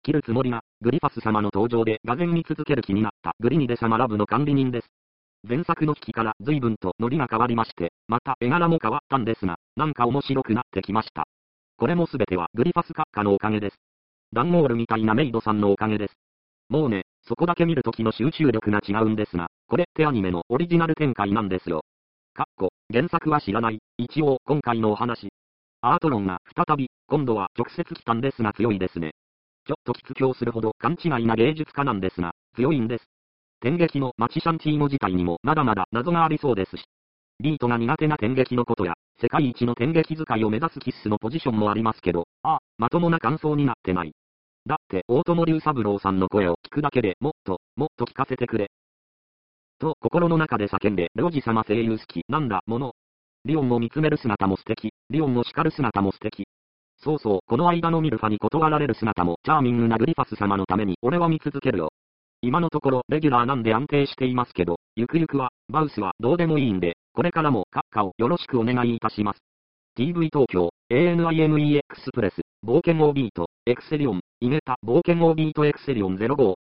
切るつもりが、グリファス様の登場で俄然見続ける気になったグリニデ様ラブの管理人です。前作の引きから随分とノリが変わりまして、また絵柄も変わったんですが、なんか面白くなってきました。これもすべてはグリファス閣下のおかげです。ダンゴールみたいなメイドさんのおかげです。もうね、そこだけ見るときの集中力が違うんですが、これってアニメのオリジナル展開なんですよ。原作は知らない。一応、今回のお話。アート論が再び、今度は直接来たんですが強いですね。ちょっときつきょうするほど勘違いな芸術家なんですが、強いんです。天劇のマチシャンティーノ自体にもまだまだ謎がありそうですし。ビートが苦手な天劇のことや、世界一の天劇使いを目指すキッスのポジションもありますけど、まともな感想になってない。だって、大友龍三郎さんの声を聞くだけでもっと聞かせてくれ。と、心の中で叫んで、ルオジ様声優好き、なんだ、もの。リオンを見つめる姿も素敵、リオンを叱る姿も素敵。そうそう、この間のミルファに断られる姿も、チャーミングなグリファス様のために、俺は見続けるよ。今のところ、レギュラーなんで安定していますけど、ゆくゆくは、バウスはどうでもいいんで、これからも、閣下をよろしくお願いいたします。TV 東京、ANIME エクスプレス、冒険オービート、エクセリオン、イゲタ、冒険オービートエクセリオン05。